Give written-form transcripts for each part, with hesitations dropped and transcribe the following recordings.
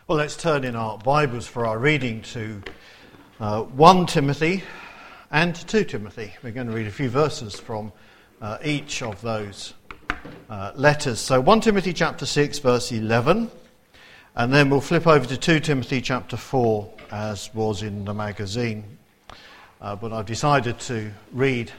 Well, let's turn in our Bibles for our reading to 1 Timothy and 2 Timothy. We're going to read a few verses from each of those letters. So 1 Timothy chapter 6, verse 11, and then we'll flip over to 2 Timothy chapter 4, as was in the magazine. But I've decided to read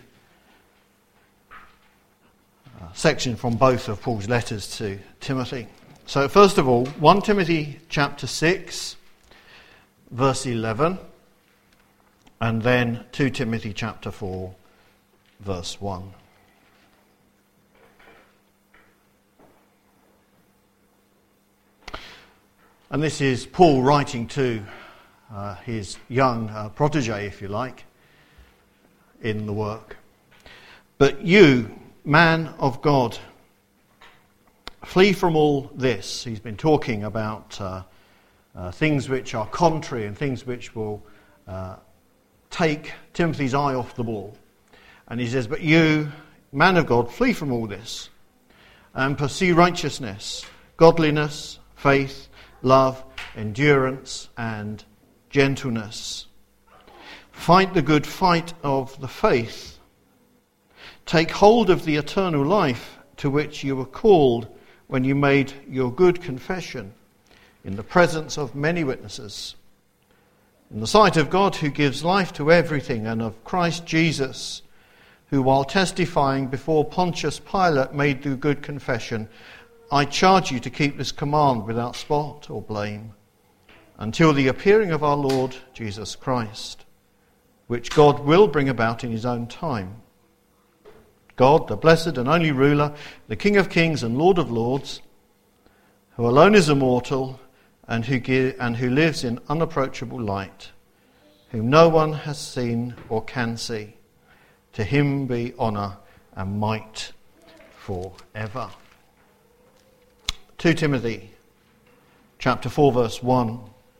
a section from both of Paul's letters to Timothy. So first of all, 1 Timothy chapter 6, verse 11, and then 2 Timothy chapter 4, verse 1. And this is Paul writing to his young protege, if you like, in the work. But you, man of God, flee from all this. He's been talking about things which are contrary and things which will take Timothy's eye off the ball. And he says, but you, man of God, flee from all this and pursue righteousness, godliness, faith, love, endurance, and gentleness. Fight the good fight of the faith. Take hold of the eternal life to which you were called when you made your good confession in the presence of many witnesses, in the sight of God who gives life to everything, and of Christ Jesus, who while testifying before Pontius Pilate made the good confession, I charge you to keep this command without spot or blame, until the appearing of our Lord Jesus Christ, which God will bring about in his own time. God, the blessed and only ruler, the King of kings and Lord of lords, who alone is immortal and who lives in unapproachable light, whom no one has seen or can see. To him be honour and might forever. 2 Timothy chapter 4, verse 1.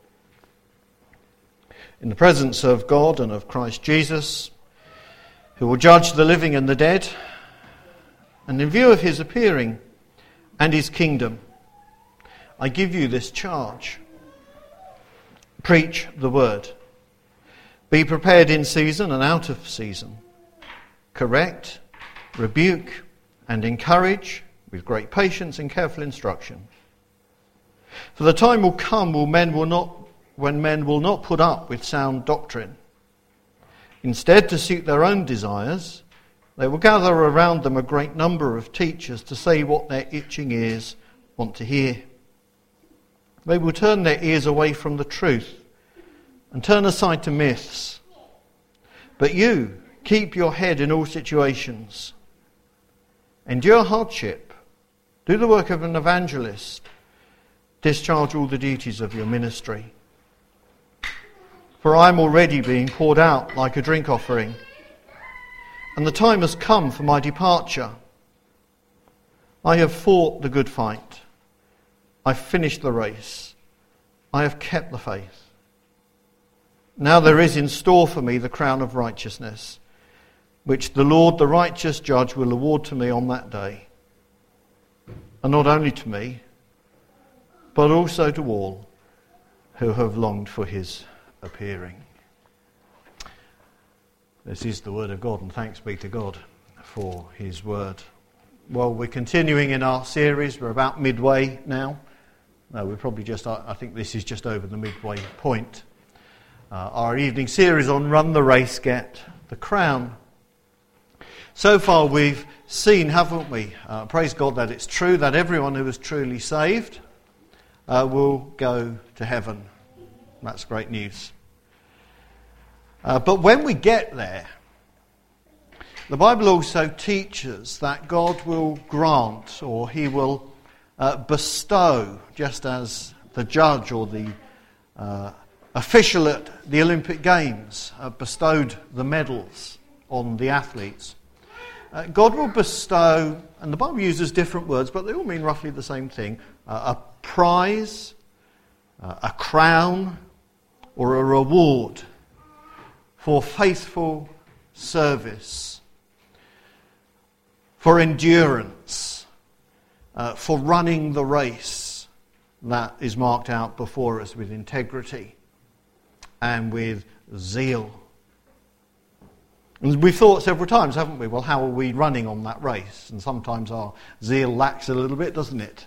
In the presence of God and of Christ Jesus, who will judge the living and the dead, and in view of his appearing and his kingdom, I give you this charge. Preach the word. Be prepared in season and out of season. Correct, rebuke, and encourage with great patience and careful instruction. For the time will come when men will not put up with sound doctrine. Instead, to suit their own desires, they will gather around them a great number of teachers to say what their itching ears want to hear. They will turn their ears away from the truth and turn aside to myths. But you, keep your head in all situations. Endure hardship. Do the work of an evangelist. Discharge all the duties of your ministry. For I am already being poured out like a drink offering, and the time has come for my departure. I have fought the good fight. I have finished the race. I have kept the faith. Now there is in store for me the crown of righteousness, which the Lord, the righteous judge, will award to me on that day. And not only to me, but also to all who have longed for his appearing. This is the word of God, and thanks be to God for his word. Well, we're continuing in our series. We're about midway now. No, we're probably I think this is just over the midway point. Our evening series on Run the Race, Get the Crown. So far we've seen, haven't we? Praise God that it's true that everyone who is truly saved will go to heaven. That's great news. But when we get there, the Bible also teaches that God will grant, or he will bestow, just as the judge or the official at the Olympic Games bestowed the medals on the athletes. God will bestow, and the Bible uses different words, but they all mean roughly the same thing, a prize, a crown, or a reward for faithful service, for endurance, for running the race, that is marked out before us with integrity and with zeal. And we've thought several times, haven't we, well, how are we running on that race? And sometimes our zeal lacks a little bit, doesn't it?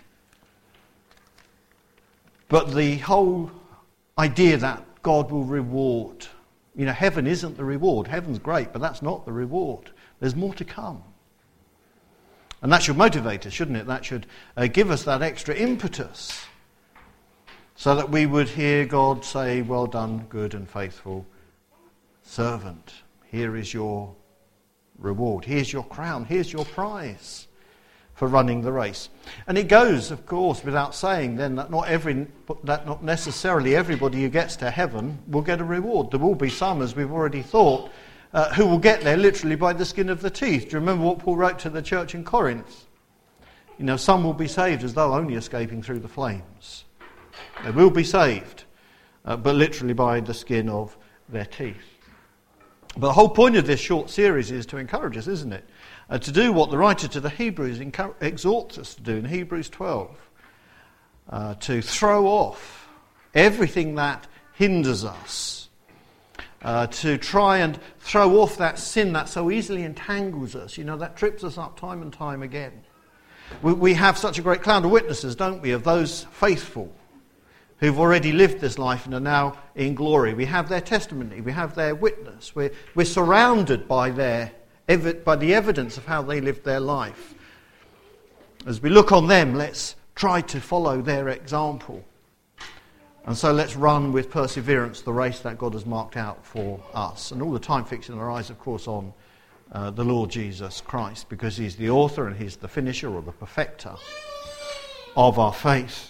But the whole idea that God will reward, heaven isn't the reward. Heaven's great, but that's not the reward. There's more to come. And that should motivate us, shouldn't it? That should give us that extra impetus so that we would hear God say, well done, good and faithful servant. Here is your reward. Here's your crown. Here's your prize for running the race. And it goes, of course, without saying then that not necessarily everybody who gets to heaven will get a reward. There will be some, as we've already thought, who will get there literally by the skin of the teeth. Do you remember what Paul wrote to the church in Corinth? Some will be saved as though only escaping through the flames. They will be saved, but literally by the skin of their teeth. But the whole point of this short series is to encourage us, isn't it? To do what the writer to the Hebrews exhorts us to do in Hebrews 12. To throw off everything that hinders us. To try and throw off that sin that so easily entangles us, that trips us up time and time again. We have such a great cloud of witnesses, don't we, of those faithful who've already lived this life and are now in glory. We have their testimony, we have their witness. We're surrounded by the evidence of how they lived their life. As we look on them, let's try to follow their example. And so let's run with perseverance the race that God has marked out for us. And all the time fixing our eyes, of course, on the Lord Jesus Christ, because he's the author and he's the finisher or the perfecter of our faith.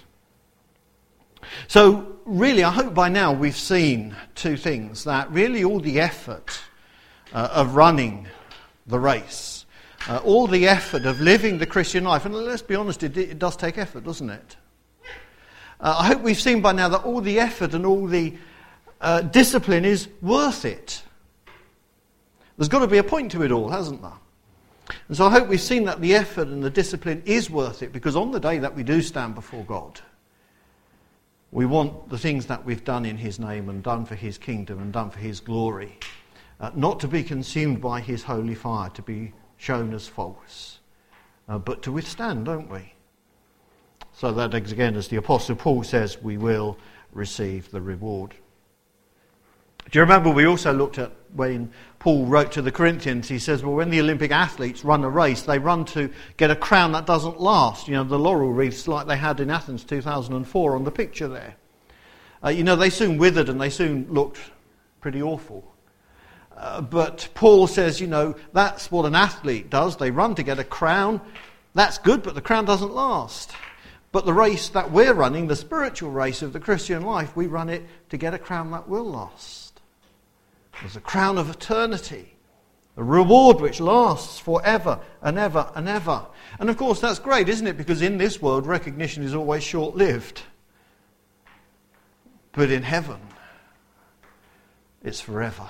So really, I hope by now we've seen two things. That really all the effort of running the race, all the effort of living the Christian life, and let's be honest, it does take effort, doesn't it? I hope we've seen by now that all the effort and all the discipline is worth it. There's got to be a point to it all, hasn't there? And so I hope we've seen that the effort and the discipline is worth it, because on the day that we do stand before God, we want the things that we've done in his name and done for his kingdom and done for his glory, not to be consumed by his holy fire, to be shown as false, but to withstand, don't we? So that, again, as the Apostle Paul says, we will receive the reward. Do you remember we also looked at when Paul wrote to the Corinthians, he says, well, when the Olympic athletes run a race, they run to get a crown that doesn't last. The laurel wreaths like they had in Athens 2004 on the picture there. They soon withered and they soon looked pretty awful. But Paul says, that's what an athlete does. They run to get a crown. That's good, but the crown doesn't last. But the race that we're running, the spiritual race of the Christian life, we run it to get a crown that will last. There's a crown of eternity, a reward which lasts forever and ever and ever. And of course that's great, isn't it? Because in this world recognition is always short-lived. But in heaven, it's forever.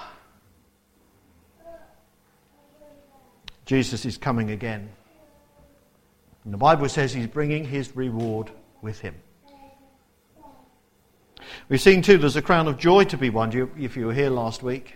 Jesus is coming again. And the Bible says he's bringing his reward with him. We've seen too there's a crown of joy to be won. If you were here last week,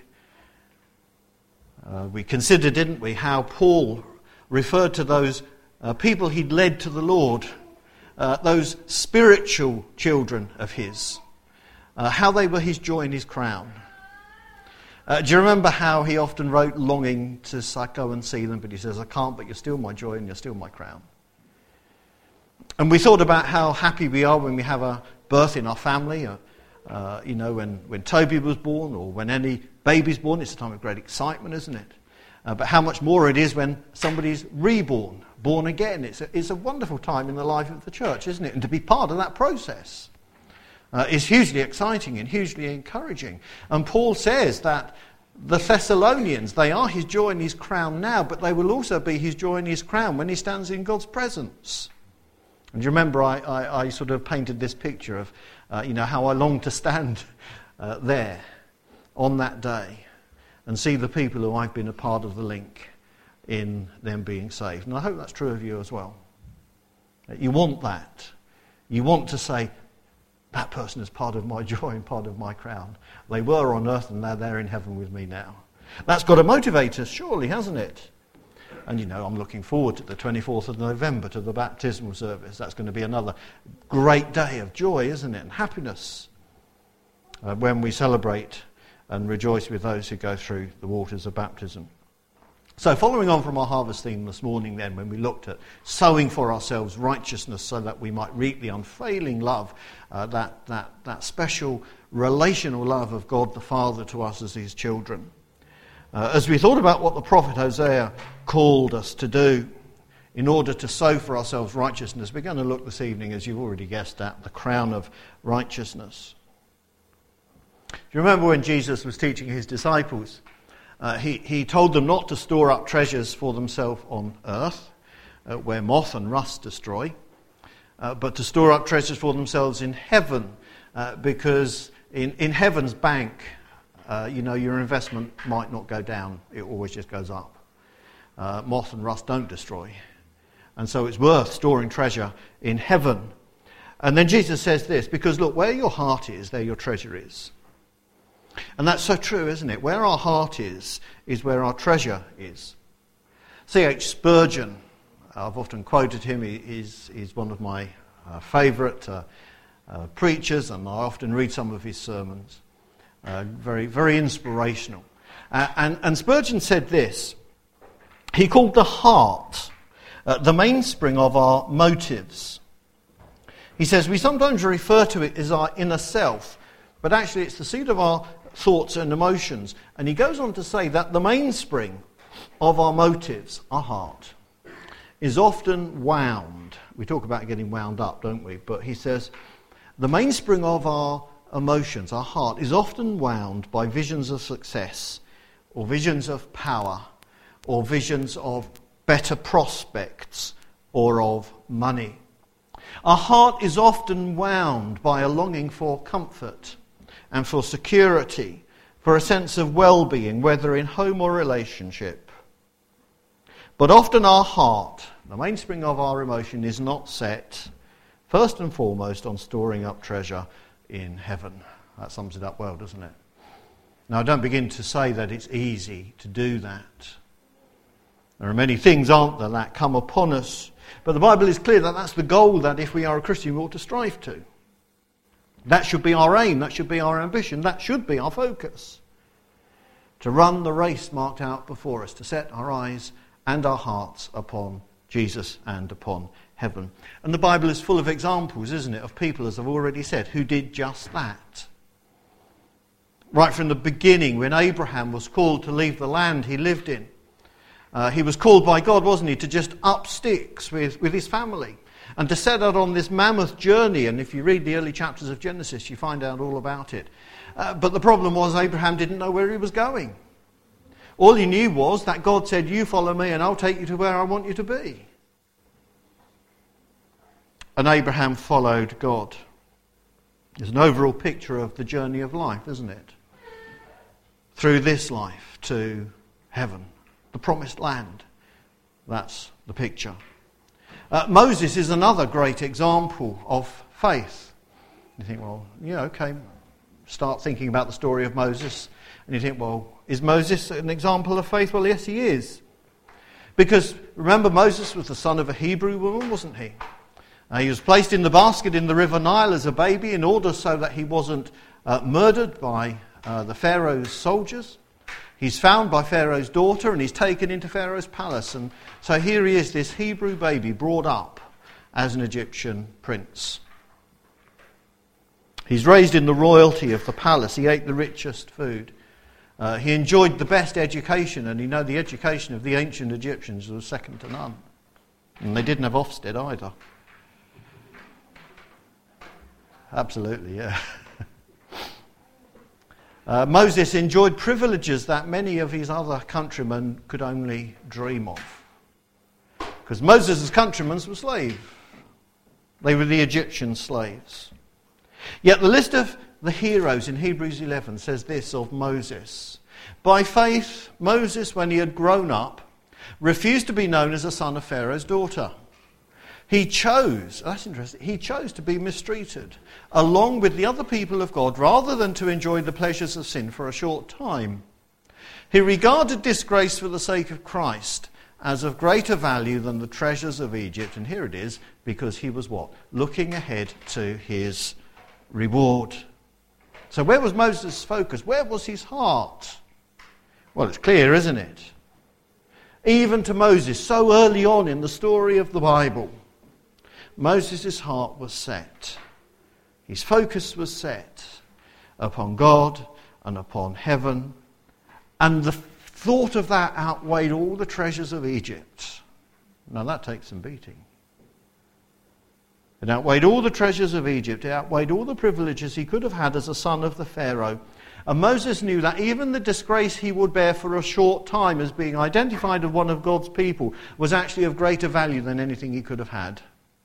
we considered, didn't we, how Paul referred to those people he'd led to the Lord, those spiritual children of his, how they were his joy and his crown. Do you remember how he often wrote longing to go and see them, but he says, I can't, but you're still my joy and you're still my crown. And we thought about how happy we are when we have a birth in our family, when Toby was born or when any baby's born. It's a time of great excitement, isn't it? But how much more it is when somebody's reborn, born again. It's a wonderful time in the life of the church, isn't it? And to be part of that process is hugely exciting and hugely encouraging. And Paul says that the Thessalonians, they are his joy and his crown now, but they will also be his joy and his crown when he stands in God's presence. And do you remember I sort of painted this picture of, how I long to stand there on that day and see the people who I've been a part of the link in them being saved. And I hope that's true of you as well. You want that. You want to say, That person is part of my joy and part of my crown. They were on earth and they're in heaven with me now. That's got to motivate us, surely, hasn't it? And I'm looking forward to the 24th of November, to the baptismal service. That's going to be another great day of joy, isn't it? And happiness when we celebrate and rejoice with those who go through the waters of baptism. So following on from our harvest theme this morning then, when we looked at sowing for ourselves righteousness so that we might reap the unfailing love, that special relational love of God the Father to us as his children. As we thought about what the prophet Hosea called us to do in order to sow for ourselves righteousness, we're going to look this evening, as you've already guessed at, the crown of righteousness. Do you remember when Jesus was teaching his disciples? He told them not to store up treasures for themselves on earth, where moth and rust destroy, but to store up treasures for themselves in heaven, because in heaven's bank, your investment might not go down, it always just goes up. Moth and rust don't destroy. And so it's worth storing treasure in heaven. And then Jesus says this, because look, where your heart is, there your treasure is. And that's so true, isn't it? Where our heart is where our treasure is. C.H. Spurgeon, I've often quoted him, he's one of my favourite preachers, and I often read some of his sermons. Very, very inspirational. And Spurgeon said this, he called the heart the mainspring of our motives. He says, we sometimes refer to it as our inner self, but actually it's the seat of our thoughts and emotions. And he goes on to say that the mainspring of our motives, our heart, is often wound. We talk about getting wound up, don't we? But he says, the mainspring of our emotions, our heart, is often wound by visions of success, or visions of power, or visions of better prospects, or of money. Our heart is often wound by a longing for comfort and for security, for a sense of well-being, whether in home or relationship. But often our heart, the mainspring of our emotion, is not set, first and foremost, on storing up treasure in heaven. That sums it up well, doesn't it? Now, don't begin to say that it's easy to do that. There are many things, aren't there, that come upon us. But the Bible is clear that that's the goal that if we are a Christian we ought to strive to. That should be our aim, that should be our ambition, that should be our focus. To run the race marked out before us, to set our eyes and our hearts upon Jesus and upon heaven. And the Bible is full of examples, isn't it, of people, as I've already said, who did just that. Right from the beginning, when Abraham was called to leave the land he lived in, he was called by God, wasn't he, to just up sticks with his family and to set out on this mammoth journey. And if you read the early chapters of Genesis, you find out all about it. But the problem was Abraham didn't know where he was going. All he knew was that God said, you follow me and I'll take you to where I want you to be. And Abraham followed God. It's an overall picture of the journey of life, isn't it? Through this life to heaven, the promised land. That's the picture. Moses is another great example of faith. You think, well, yeah, okay, start thinking about the story of Moses, and you think, well, is Moses an example of faith? Well, yes, he is. Because, remember, Moses was the son of a Hebrew woman, wasn't he? He was placed in the basket in the River Nile as a baby in order so that he wasn't murdered by the Pharaoh's soldiers. He's found by Pharaoh's daughter and he's taken into Pharaoh's palace. And so here he is, this Hebrew baby brought up as an Egyptian prince. He's raised in the royalty of the palace. He ate the richest food. He enjoyed the best education, and you know the education of the ancient Egyptians was second to none. And they didn't have Ofsted either. Absolutely, yeah. Moses enjoyed privileges that many of his other countrymen could only dream of. Because Moses' countrymen were slaves. They were the Egyptian slaves. Yet the list of the heroes in Hebrews 11 says this of Moses. By faith, Moses, when he had grown up, refused to be known as a son of Pharaoh's daughter. He chose, that's interesting, he chose to be mistreated along with the other people of God rather than to enjoy the pleasures of sin for a short time. He regarded disgrace for the sake of Christ as of greater value than the treasures of Egypt. And here it is, because he was what? Looking ahead to his reward. So where was Moses' focus? Where was his heart? Well, it's clear, isn't it? Even to Moses, so early on in the story of the Bible, Moses' heart was set. His focus was set upon God and upon heaven. And the thought of that outweighed all the treasures of Egypt. Now that takes some beating. It outweighed all the treasures of Egypt. It outweighed all the privileges he could have had as a son of the Pharaoh. And Moses knew that even the disgrace he would bear for a short time as being identified as one of God's people was actually of greater value than anything he could have had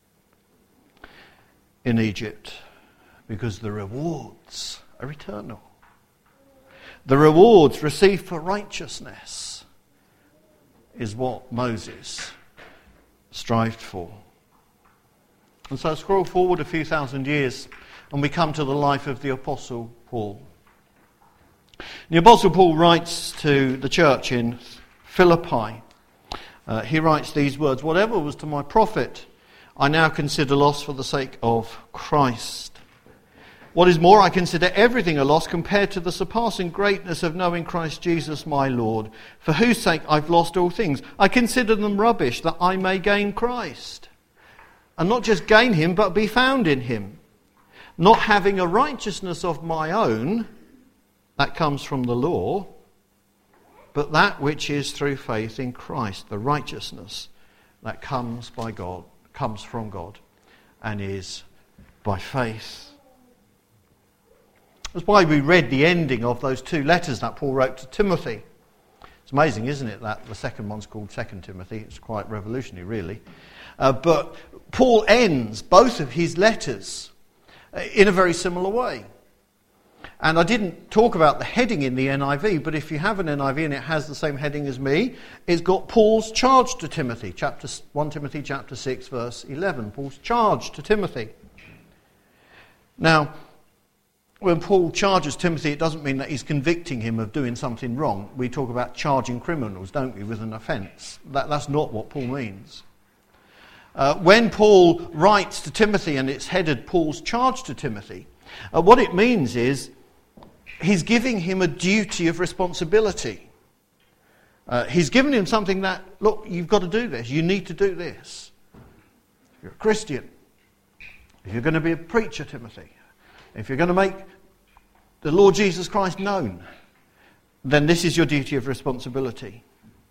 in Egypt, because the rewards are eternal. The rewards received for righteousness is what Moses strived for. And so scroll forward a few thousand years and we come to the life of the Apostle Paul. The Apostle Paul writes to the church in Philippi. He writes these words, "Whatever was to my profit, I now consider loss for the sake of Christ. What is more, I consider everything a loss compared to the surpassing greatness of knowing Christ Jesus my Lord, for whose sake I've lost all things. I consider them rubbish, that I may gain Christ. And not just gain him, but be found in him. Not having a righteousness of my own, that comes from the law, but that which is through faith in Christ, the righteousness that comes by God, comes from God, and is by faith." That's why we read the ending of those two letters that Paul wrote to Timothy. It's amazing, isn't it, that the second one's called 2 Timothy. It's quite revolutionary, really. But Paul ends both of his letters in a very similar way. And I didn't talk about the heading in the NIV, but if you have an NIV and it has the same heading as me, it's got Paul's charge to Timothy, 1 Timothy chapter 6, verse 11. Paul's charge to Timothy. Now, when Paul charges Timothy, it doesn't mean that he's convicting him of doing something wrong. We talk about charging criminals, don't we, with an offence. That's not what Paul means. When Paul writes to Timothy and it's headed Paul's charge to Timothy, what it means is he's giving him a duty of responsibility. He's given him something that, look, you've got to do this. You need to do this. If you're a Christian, if you're going to be a preacher, Timothy, if you're going to make the Lord Jesus Christ known, then this is your duty of responsibility.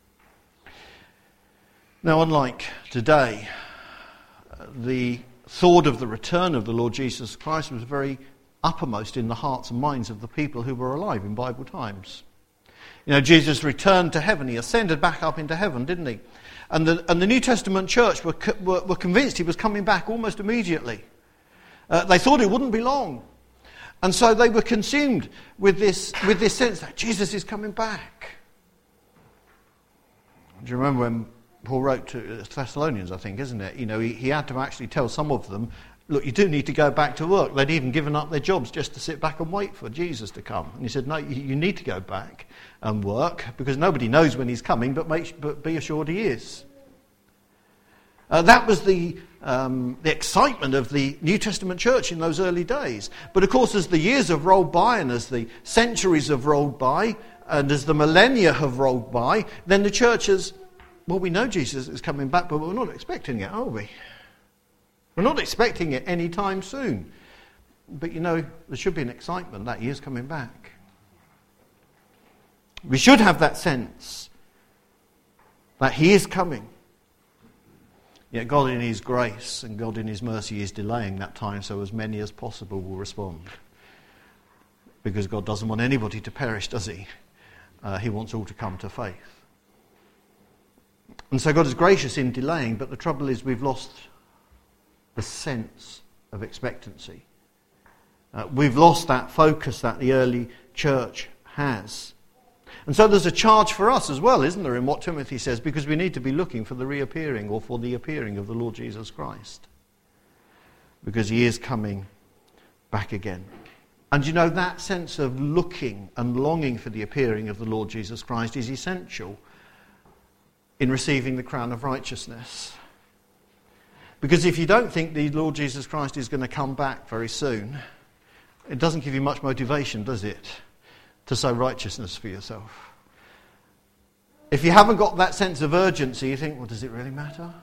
Now, unlike today, the thought of the return of the Lord Jesus Christ was very uppermost in the hearts and minds of the people who were alive in Bible times. You know, Jesus returned to heaven. He ascended back up into heaven, didn't he? And the New Testament church were convinced he was coming back almost immediately. They thought it wouldn't be long. And so they were consumed with this sense that Jesus is coming back. Do you remember when Paul wrote to Thessalonians, I think, isn't it? You know, he had to actually tell some of them, look, you do need to go back to work. They'd even given up their jobs just to sit back and wait for Jesus to come. And he said, no, you need to go back and work, because nobody knows when he's coming, but be assured he is. That was the excitement of the New Testament church in those early days. But of course, as the years have rolled by and as the centuries have rolled by and as the millennia have rolled by, then the church has, well, we know Jesus is coming back, but we're not expecting it, are we? We're not expecting it any time soon. But you know, there should be an excitement that he is coming back. We should have that sense that he is coming. Yet God in his grace and God in his mercy is delaying that time so as many as possible will respond. Because God doesn't want anybody to perish, does he? He wants all to come to faith. And so God is gracious in delaying, but the trouble is we've lost the sense of expectancy. We've lost that focus that the early church has. And so there's a charge for us as well, isn't there, in what Timothy says, because we need to be looking for the reappearing or for the appearing of the Lord Jesus Christ. Because he is coming back again. And you know, that sense of looking and longing for the appearing of the Lord Jesus Christ is essential in receiving the crown of righteousness. Because if you don't think the Lord Jesus Christ is going to come back very soon, it doesn't give you much motivation, does it, to sow righteousness for yourself? If you haven't got that sense of urgency, you think, well, does it really matter?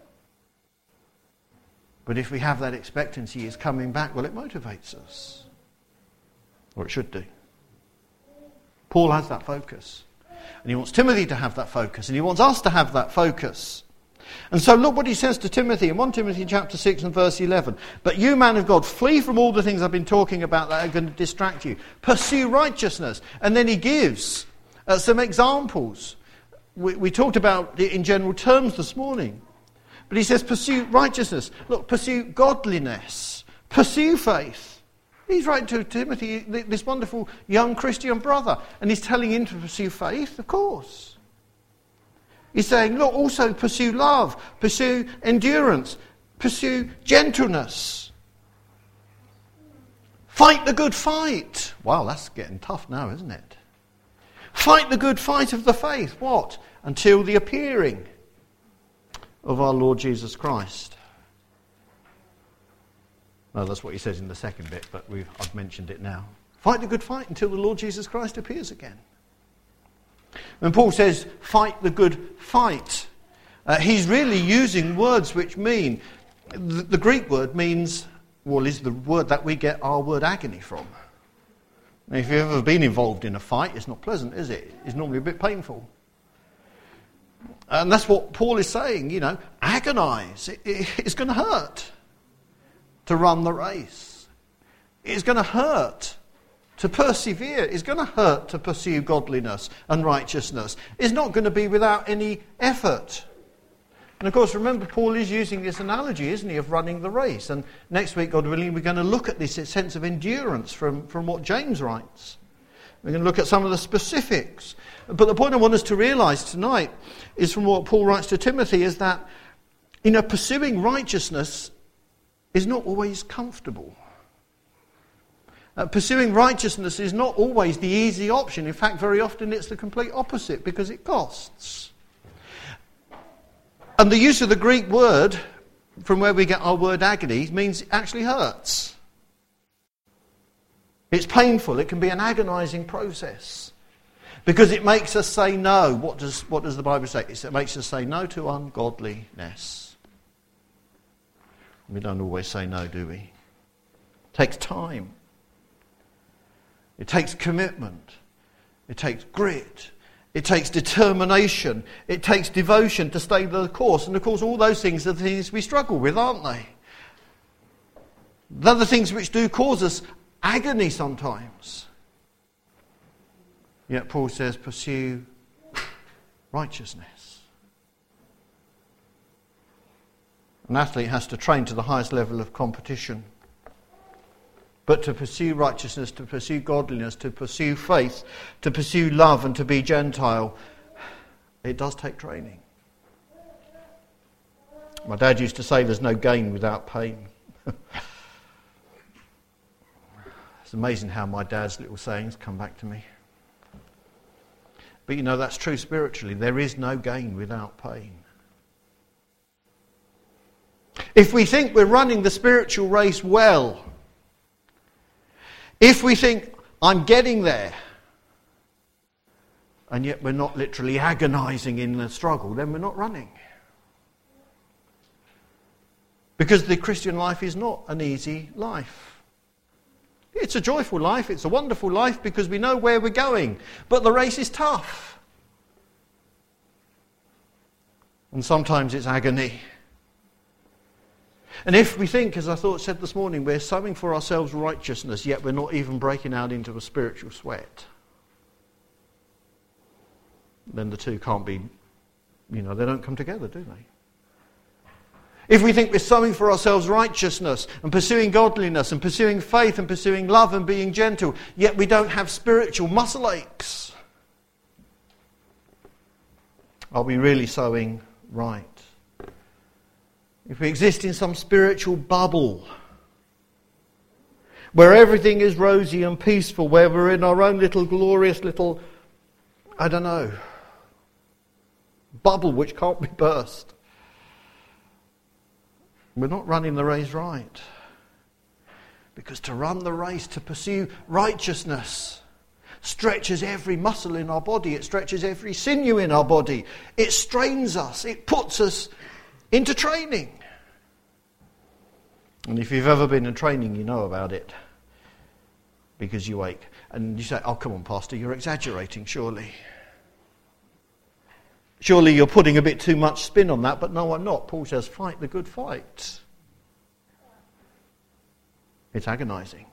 But if we have that expectancy, he's coming back, well, it motivates us. Or it should do. Paul has that focus. And he wants Timothy to have that focus. And he wants us to have that focus. And so look what he says to Timothy in 1 Timothy chapter 6 and verse 11. But you, man of God, flee from all the things I've been talking about that are going to distract you. Pursue righteousness. And then he gives some examples. We talked about it in general terms this morning. But he says pursue righteousness. Look, pursue godliness. Pursue faith. He's writing to Timothy, this wonderful young Christian brother. And he's telling him to pursue faith, of course. He's saying, look, also pursue love, pursue endurance, pursue gentleness. Fight the good fight. Wow, that's getting tough now, isn't it? Fight the good fight of the faith. What? Until the appearing of our Lord Jesus Christ. No, that's what he says in the second bit, but I've mentioned it now. Fight the good fight until the Lord Jesus Christ appears again. When Paul says, fight the good fight, he's really using words which mean, the Greek word means, well, is the word that we get our word agony from. Now, if you've ever been involved in a fight, it's not pleasant, is it? It's normally a bit painful. And that's what Paul is saying, agonize. It's going to hurt to run the race. It's going to hurt to persevere. It's going to hurt to pursue godliness and righteousness. It's not going to be without any effort. And of course, remember, Paul is using this analogy, isn't he, of running the race. And next week, God willing, we're going to look at this sense of endurance from what James writes. We're going to look at some of the specifics. But the point I want us to realise tonight is from what Paul writes to Timothy is that, pursuing righteousness is not always comfortable. Pursuing righteousness is not always the easy option. In fact, very often it's the complete opposite because it costs. And the use of the Greek word, from where we get our word agony, means it actually hurts. It's painful. It can be an agonising process because it makes us say no. What does the Bible say? It makes us say no to ungodliness. We don't always say no, do we? It takes time. It takes commitment. It takes grit. It takes determination. It takes devotion to stay the course. And of course, all those things are the things we struggle with, aren't they? They're the things which do cause us agony sometimes. Yet Paul says, pursue righteousness. An athlete has to train to the highest level of competition. But to pursue righteousness, to pursue godliness, to pursue faith, to pursue love and to be Gentile, it does take training. My dad used to say there's no gain without pain. It's amazing how my dad's little sayings come back to me. But that's true spiritually. There is no gain without pain. If we think we're running the spiritual race well, if we think, I'm getting there, and yet we're not literally agonising in the struggle, then we're not running. Because the Christian life is not an easy life. It's a joyful life, it's a wonderful life because we know where we're going. But the race is tough. And sometimes it's agony. And if we think, as I said this morning, we're sowing for ourselves righteousness, yet we're not even breaking out into a spiritual sweat, then the two can't be, they don't come together, do they? If we think we're sowing for ourselves righteousness and pursuing godliness and pursuing faith and pursuing love and being gentle, yet we don't have spiritual muscle aches, Are we really sowing right? If we exist in some spiritual bubble where everything is rosy and peaceful, where we're in our own little glorious little, bubble which can't be burst, we're not running the race right. Because to run the race, to pursue righteousness, stretches every muscle in our body. It stretches every sinew in our body. It strains us. It puts us into training. And if you've ever been in training, you know about it. Because you ache. And you say, oh, come on, Pastor, you're exaggerating, surely. Surely you're putting a bit too much spin on that. But no, I'm not. Paul says, fight the good fight. It's agonizing.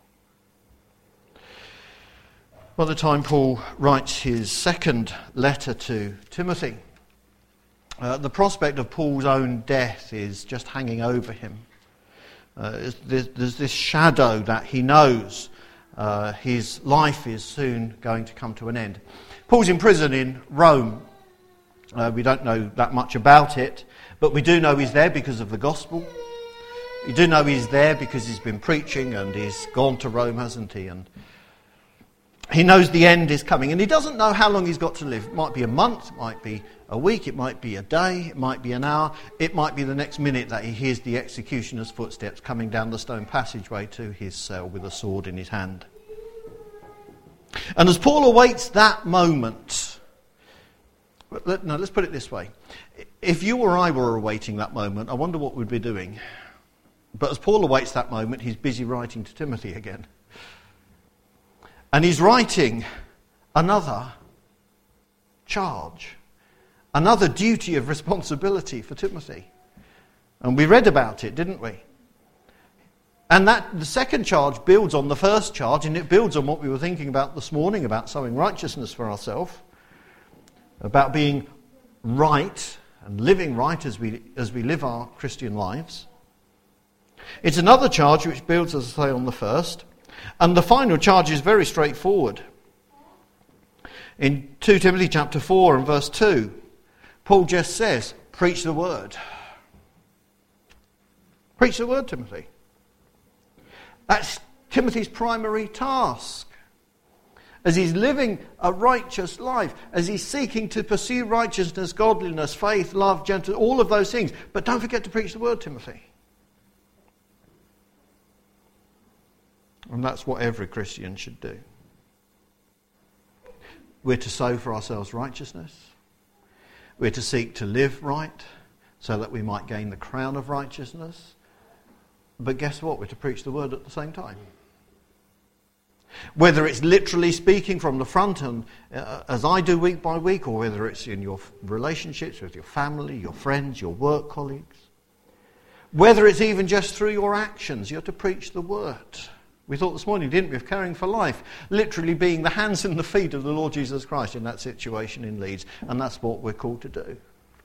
By the time Paul writes his second letter to Timothy, the prospect of Paul's own death is just hanging over him. There's this shadow that he knows his life is soon going to come to an end. Paul's in prison in Rome. We don't know that much about it, but we do know he's there because of the gospel. We do know he's there because he's been preaching and he's gone to Rome, hasn't he? And he knows the end is coming, and he doesn't know how long he's got to live. It might be a month, it might be a week, it might be a day, it might be an hour, it might be the next minute that he hears the executioner's footsteps coming down the stone passageway to his cell with a sword in his hand. And as Paul awaits that moment, let's put it this way. If you or I were awaiting that moment, I wonder what we'd be doing. But as Paul awaits that moment, he's busy writing to Timothy again. And he's writing another charge, another duty of responsibility for Timothy. And we read about it, didn't we? And the second charge builds on the first charge, and it builds on what we were thinking about this morning, about sowing righteousness for ourselves, about being right and living right as we live our Christian lives. It's another charge which builds, as I say, on the first. And the final charge is very straightforward. In 2 Timothy chapter 4 and verse 2, Paul just says, preach the word. Preach the word, Timothy. That's Timothy's primary task. As he's living a righteous life, as he's seeking to pursue righteousness, godliness, faith, love, gentleness, all of those things. But don't forget to preach the word, Timothy. And that's what every Christian should do. We're to sow for ourselves righteousness. We're to seek to live right so that we might gain the crown of righteousness. But guess what? We're to preach the word at the same time. Whether it's literally speaking from the front, and as I do week by week, or whether it's in your relationships with your family, your friends, your work colleagues. Whether it's even just through your actions, you're to preach the word. We thought this morning, didn't we, of caring for life, literally being the hands and the feet of the Lord Jesus Christ in that situation in Leeds. And that's what we're called to do.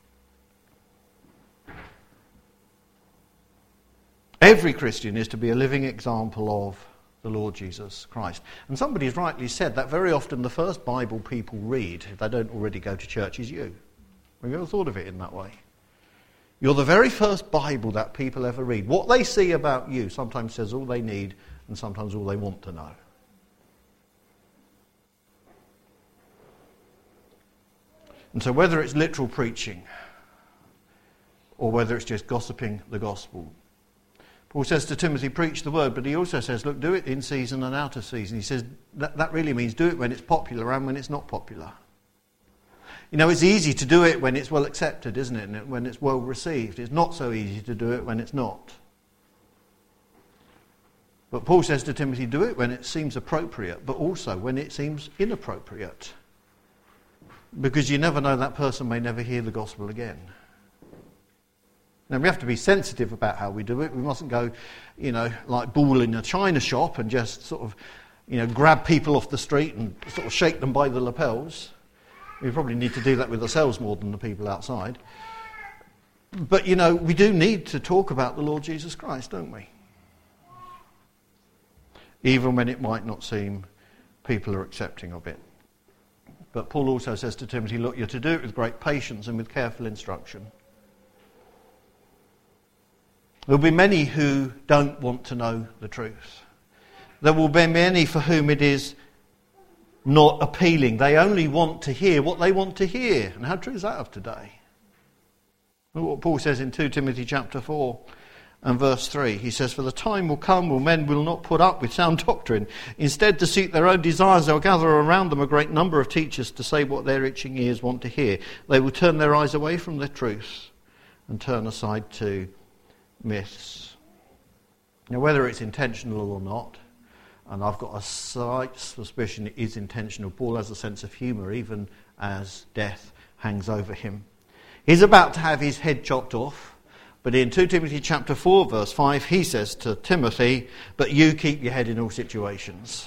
Every Christian is to be a living example of the Lord Jesus Christ. And somebody's rightly said that very often the first Bible people read, if they don't already go to church, is you. Have you ever thought of it in that way? You're the very first Bible that people ever read. What they see about you sometimes says all they need and sometimes all they want to know. And so whether it's literal preaching or whether it's just gossiping the gospel, Paul says to Timothy, preach the word, but he also says, look, do it in season and out of season. He says that really means do it when it's popular and when it's not popular. You know, it's easy to do it when it's well accepted, isn't it? And when it's well received. It's not so easy to do it when it's not. But Paul says to Timothy, do it when it seems appropriate, but also when it seems inappropriate. Because you never know, that person may never hear the gospel again. Now, we have to be sensitive about how we do it. We mustn't go, like bull in a china shop and just sort of, grab people off the street and sort of shake them by the lapels. We probably need to do that with ourselves more than the people outside. But, we do need to talk about the Lord Jesus Christ, don't we? Even when it might not seem people are accepting of it. But Paul also says to Timothy, look, you're to do it with great patience and with careful instruction. There will be many who don't want to know the truth. There will be many for whom it is not appealing. They only want to hear what they want to hear. And how true is that of today? Look what Paul says in 2 Timothy chapter 4 and verse 3. He says, for the time will come when men will not put up with sound doctrine. Instead, to suit their own desires, they'll gather around them a great number of teachers to say what their itching ears want to hear. They will turn their eyes away from the truth and turn aside to myths. Now, whether it's intentional or not, and I've got a slight suspicion it is intentional, Paul has a sense of humour even as death hangs over him. He's about to have his head chopped off, but in 2 Timothy chapter 4 verse 5 he says to Timothy, but you keep your head in all situations.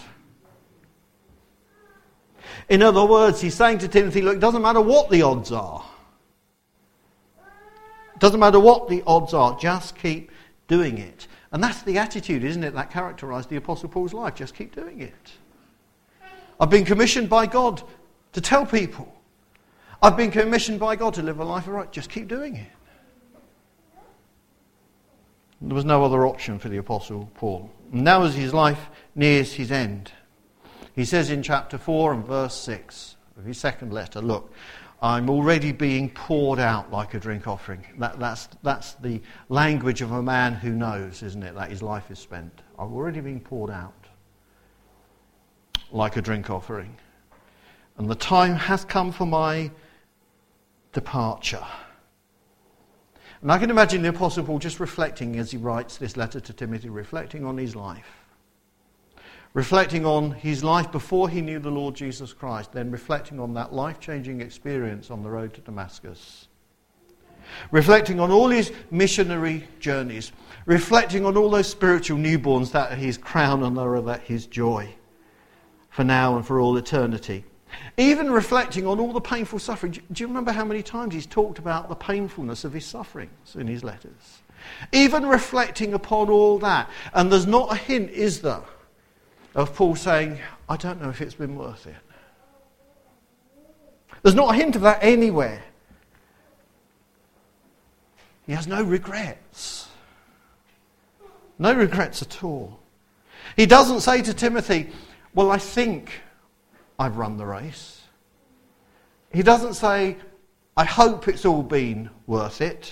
In other words, he's saying to Timothy, look, it doesn't matter what the odds are. It doesn't matter what the odds are, just keep doing it. And that's the attitude, isn't it, that characterised the Apostle Paul's life. Just keep doing it. I've been commissioned by God to tell people. I've been commissioned by God to live a life of right. Just keep doing it. There was no other option for the Apostle Paul. And now as his life nears his end, he says in chapter 4 and verse 6 of his second letter, look, I'm already being poured out like a drink offering. That's the language of a man who knows, isn't it, that his life is spent. I've already been poured out like a drink offering. And the time has come for my departure. And I can imagine the Apostle Paul just reflecting as he writes this letter to Timothy, reflecting on his life. Reflecting on his life before he knew the Lord Jesus Christ, then reflecting on that life-changing experience on the road to Damascus. Reflecting on all his missionary journeys. Reflecting on all those spiritual newborns that are his crown and that his joy for now and for all eternity. Even reflecting on all the painful suffering. Do you remember how many times he's talked about the painfulness of his sufferings in his letters? Even reflecting upon all that. And there's not a hint, is there, of Paul saying, I don't know if it's been worth it. There's not a hint of that anywhere. He has no regrets. No regrets at all. He doesn't say to Timothy, well, I think I've run the race. He doesn't say, I hope it's all been worth it.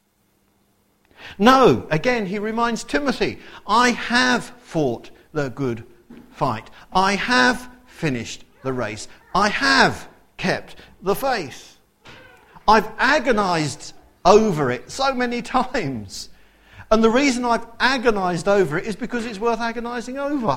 No, again, he reminds Timothy, I have fought the good fight. I have finished the race. I have kept the faith. I've agonised over it so many times. And the reason I've agonised over it is because it's worth agonising over.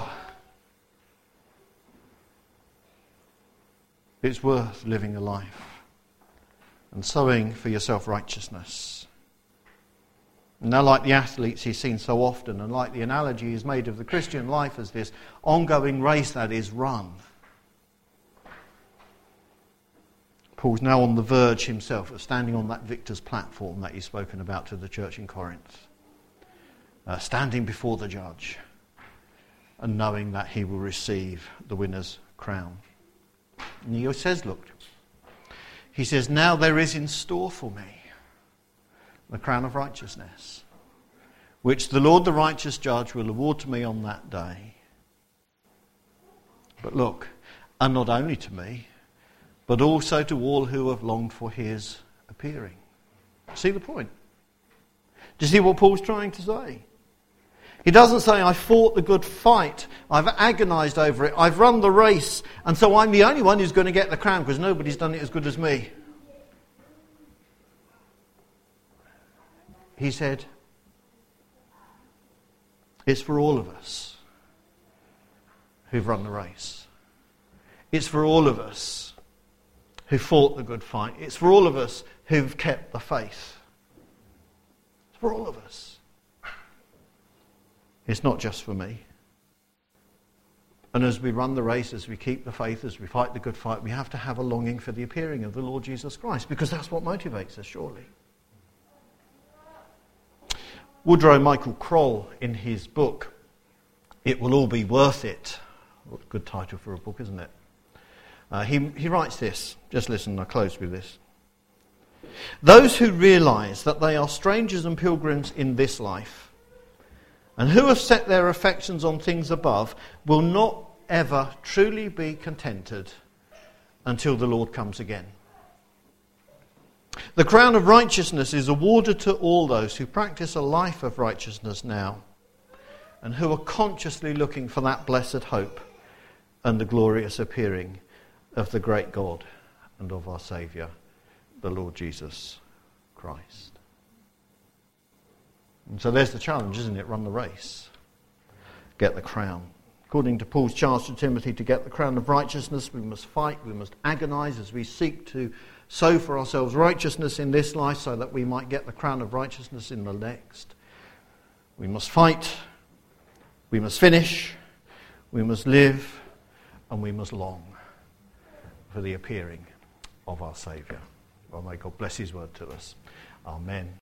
It's worth living a life and sowing for your self-righteousness. Now, like the athletes he's seen so often, and like the analogy he's made of the Christian life as this ongoing race that is run, Paul's now on the verge himself of standing on that victor's platform that he's spoken about to the church in Corinth. Standing before the judge and knowing that he will receive the winner's crown. And he says, look, he says, now there is in store for me the crown of righteousness, which the Lord the righteous judge will award to me on that day. But look, and not only to me, but also to all who have longed for his appearing. See the point? Do you see what Paul's trying to say? He doesn't say, I fought the good fight, I've agonised over it, I've run the race, and so I'm the only one who's going to get the crown because nobody's done it as good as me. He said, it's for all of us who've run the race. It's for all of us who fought the good fight. It's for all of us who've kept the faith. It's for all of us. It's not just for me. And as we run the race, as we keep the faith, as we fight the good fight, we have to have a longing for the appearing of the Lord Jesus Christ, because that's what motivates us, surely. Woodrow Michael Kroll, in his book, It Will All Be Worth It, what a good title for a book, isn't it? He writes this. Just listen, I'll close with this. Those who realise that they are strangers and pilgrims in this life, and who have set their affections on things above, will not ever truly be contented until the Lord comes again. The crown of righteousness is awarded to all those who practice a life of righteousness now, and who are consciously looking for that blessed hope and the glorious appearing of the great God and of our Saviour, the Lord Jesus Christ. And so there's the challenge, isn't it? Run the race. Get the crown. According to Paul's charge to Timothy, to get the crown of righteousness, we must fight, we must agonise as we seek to sow for ourselves righteousness in this life so that we might get the crown of righteousness in the next. We must fight, we must finish, we must live, and we must long for the appearing of our Saviour. Well, may God bless his word to us. Amen.